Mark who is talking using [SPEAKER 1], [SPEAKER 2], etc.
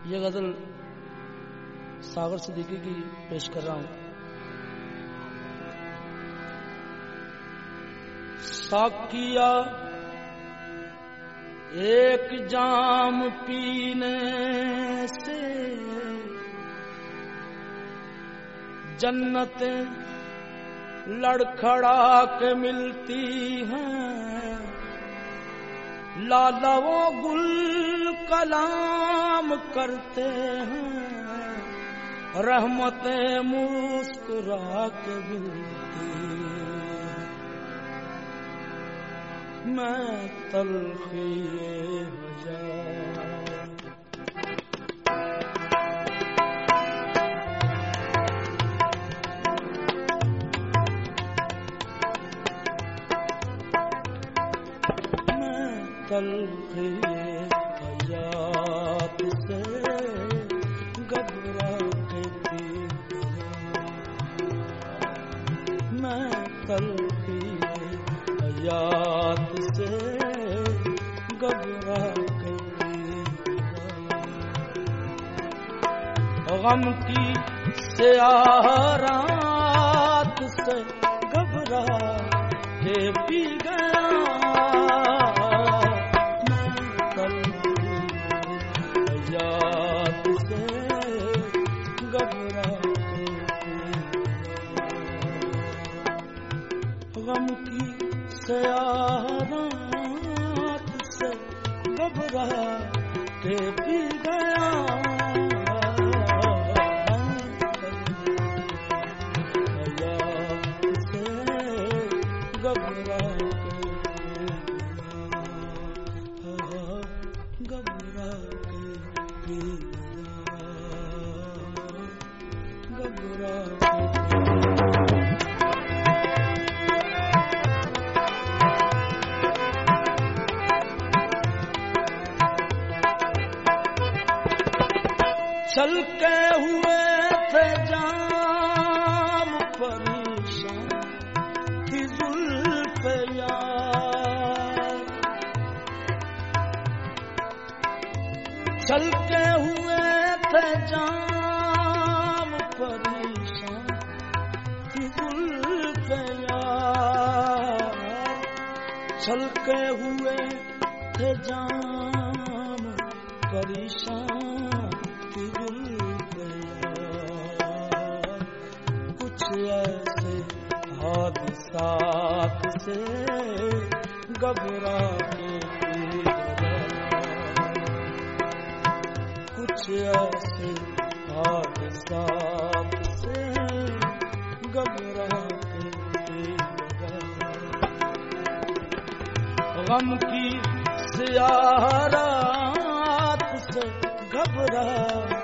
[SPEAKER 1] ये गजल सागर सिद्दीकी की पेश कर रहा हूं। साकिया एक जाम पीने से जन्नतें लड़खड़ा के मिलती हैं, लालवों गुल कलाम करते हैं, रहमतें मुस्कुरा के मिलती हैं। मैं तलखी तलखी हयात से घबरा के पी गया। मैं तलखी हयात से घबरा के पी गया। गम की स्याह रात से घबरा के पी गया। गम की स्याह रात से घबरा के पी गया। से घबरा के घबरा के पी गया। घबरा छलके हुए थे जाम परेशान की जुल्फ़े यार, छलके हुए थे जाम परेशान की जुल्फ़े यार, छलके हुए थे जाम परेशान कुछ ऐसे हादसात से घबरा के पी गया। कुछ ऐसे हादसात से घबरा के पी गया। गम की स्याह रात से घबरा